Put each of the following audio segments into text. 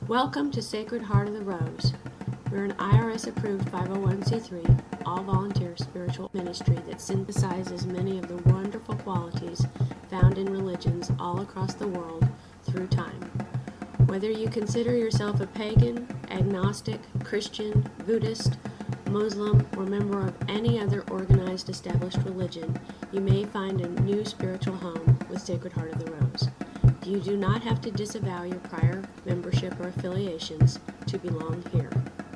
Welcome to Sacred Heart of the Rose. We're an IRS-approved 501c3, all-volunteer spiritual ministry that synthesizes many of the wonderful qualities found in religions all across the world through time. Whether you consider yourself a pagan, agnostic, Christian, Buddhist, Muslim, or member of any other organized established religion, you may find a new spiritual home with Sacred Heart of the Rose. You do not have to disavow your prior membership or affiliations to belong here.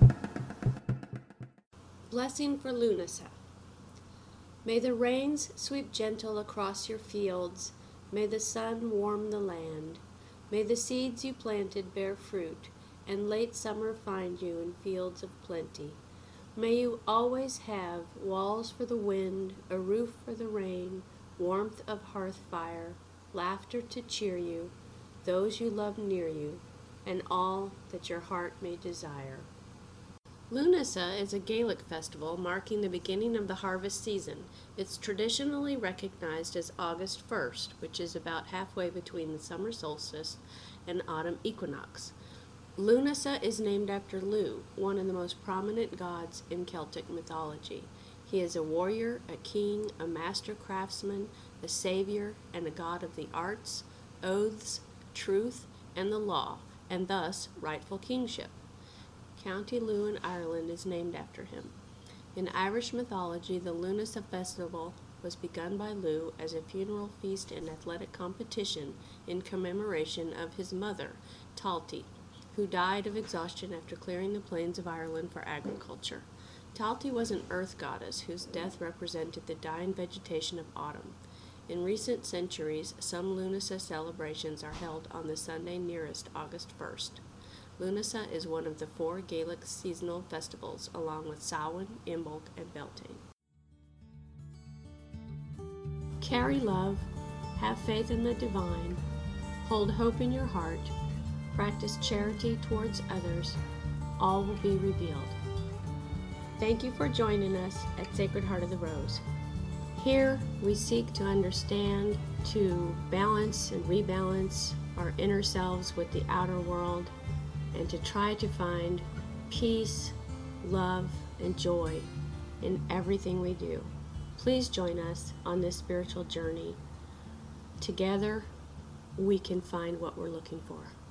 Blessing for Lunasa. May the rains sweep gentle across your fields. May the sun warm the land. May the seeds you planted bear fruit, and late summer find you in fields of plenty. May you always have walls for the wind, a roof for the rain, warmth of hearth fire, laughter to cheer you, those you love near you, and all that your heart may desire. Lunasa is a Gaelic festival marking the beginning of the harvest season. It's traditionally recognized as August 1st, which is about halfway between the summer solstice and autumn equinox. Lunasa is named after Lu, one of the most prominent gods in Celtic mythology. He is a warrior, a king, a master craftsman, a savior, and a god of the arts, oaths, truth, and the law, and thus rightful kingship. County Lu in Ireland is named after him. In Irish mythology, the Lunasa festival was begun by Lu as a funeral feast and athletic competition in commemoration of his mother, Talti, who died of exhaustion after clearing the plains of Ireland for agriculture. Talti was an earth goddess whose death represented the dying vegetation of autumn. In recent centuries, some Lunasa celebrations are held on the Sunday nearest August 1st. Lunasa is one of the 4 Gaelic seasonal festivals, along with Samhain, Imbolc, and Beltane. Carry love, have faith in the divine, hold hope in your heart, practice charity towards others, all will be revealed. Thank you for joining us at Sacred Heart of the Rose. Here we seek to understand, to balance and rebalance our inner selves with the outer world, and to try to find peace, love, and joy in everything we do. Please join us on this spiritual journey. Together, we can find what we're looking for.